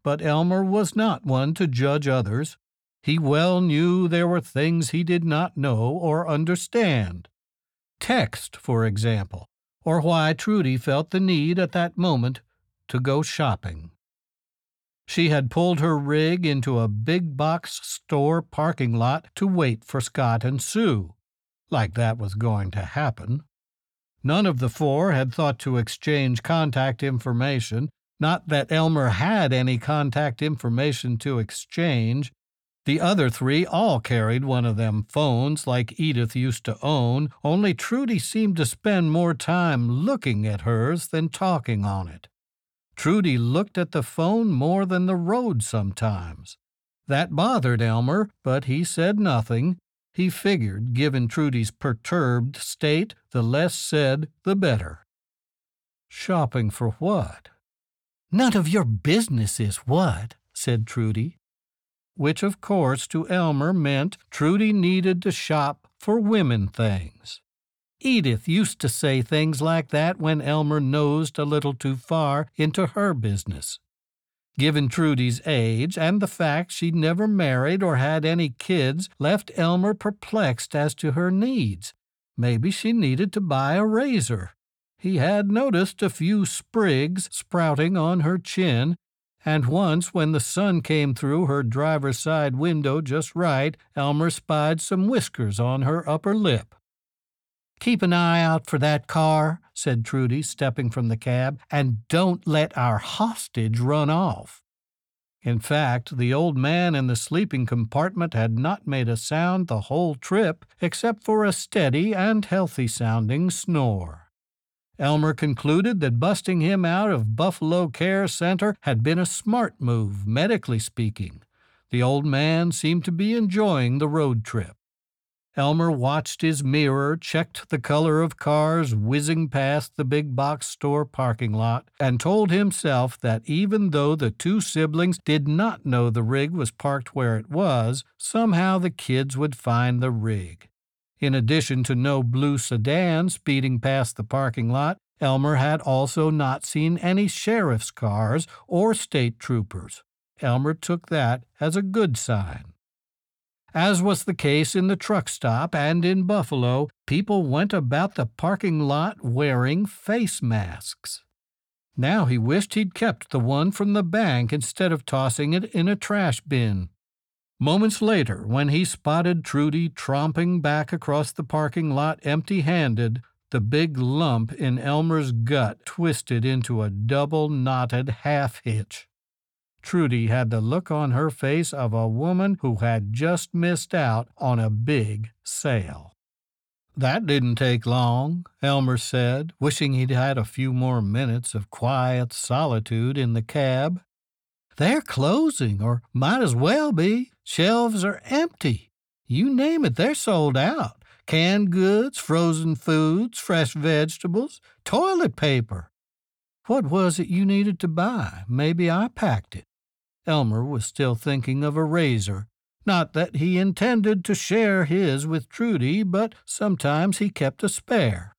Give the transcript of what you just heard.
but Elmer was not one to judge others. He well knew there were things he did not know or understand. Text, for example, or why Trudy felt the need at that moment to go shopping. She had pulled her rig into a big box store parking lot to wait for Scott and Sue. Like that was going to happen. None of the four had thought to exchange contact information, not that Elmer had any contact information to exchange. The other three all carried one of them phones like Edith used to own, only Trudy seemed to spend more time looking at hers than talking on it. Trudy looked at the phone more than the road sometimes. That bothered Elmer, but he said nothing. He figured, given Trudy's perturbed state, the less said, the better. Shopping for what? None of your business is what, said Trudy. Which, of course, to Elmer meant Trudy needed to shop for women things. Edith used to say things like that when Elmer nosed a little too far into her business. Given Trudy's age and the fact she'd never married or had any kids left Elmer perplexed as to her needs. Maybe she needed to buy a razor. He had noticed a few sprigs sprouting on her chin, and once when the sun came through her driver's side window just right, Elmer spied some whiskers on her upper lip. "Keep an eye out for that car," said Trudy, stepping from the cab, "and don't let our hostage run off." In fact, the old man in the sleeping compartment had not made a sound the whole trip except for a steady and healthy-sounding snore. Elmer concluded that busting him out of Buffalo Care Center had been a smart move, medically speaking. The old man seemed to be enjoying the road trip. Elmer watched his mirror, checked the color of cars whizzing past the big box store parking lot, and told himself that even though the two siblings did not know the rig was parked where it was, somehow the kids would find the rig. In addition to no blue sedan speeding past the parking lot, Elmer had also not seen any sheriff's cars or state troopers. Elmer took that as a good sign. As was the case in the truck stop and in Buffalo, people went about the parking lot wearing face masks. Now he wished he'd kept the one from the bank instead of tossing it in a trash bin. Moments later, when he spotted Trudy tromping back across the parking lot empty-handed, the big lump in Elmer's gut twisted into a double-knotted half-hitch. Trudy had the look on her face of a woman who had just missed out on a big sale. "That didn't take long," Elmer said, wishing he'd had a few more minutes of quiet solitude in the cab. "They're closing, or might as well be. Shelves are empty. You name it, they're sold out. Canned goods, frozen foods, fresh vegetables, toilet paper. What was it you needed to buy? Maybe I packed it." Elmer was still thinking of a razor. Not that he intended to share his with Trudy, but sometimes he kept a spare.